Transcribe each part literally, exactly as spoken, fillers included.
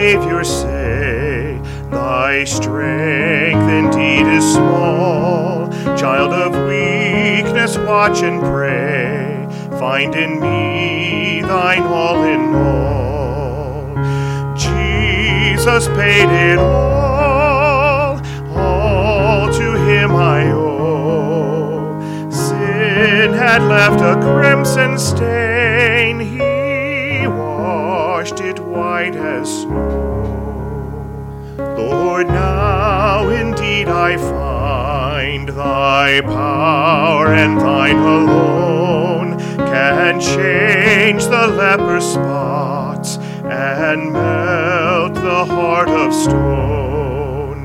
Savior say, thy strength indeed is small. Child of weakness, watch and pray. Find in me thine all in all. Jesus paid it all, all to him I owe. Sin had left a crimson stain, he washed it white as snow. Lord, now indeed I find thy power and thine alone can change the leper's spots and melt the heart of stone.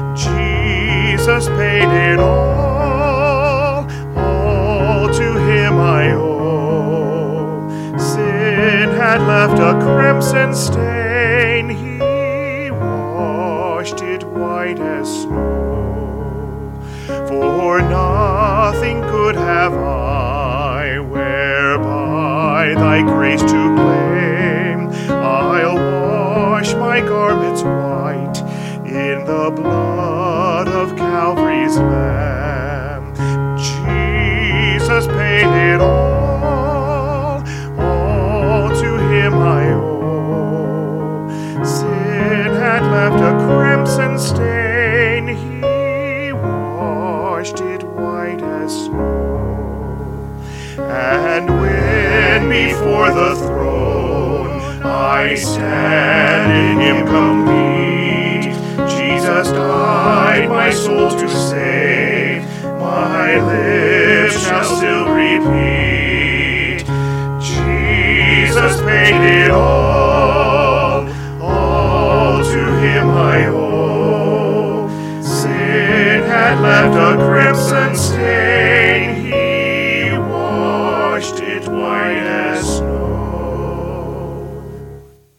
Jesus paid it all, all to him I owe. Sin had left a crimson stain, he washed it white as snow. For nothing good have I whereby thy grace to claim. I'll wash my garments white in the blood of Calvary's Lamb. Jesus paid it all, all to him I owe. Sin had left a crimson stain, he washed it white as snow. And when before the throne I stand in him complete, Jesus died my soul to save, my lips shall still repeat. Jesus paid it all, all to him I owe. Sin had left a crimson stain,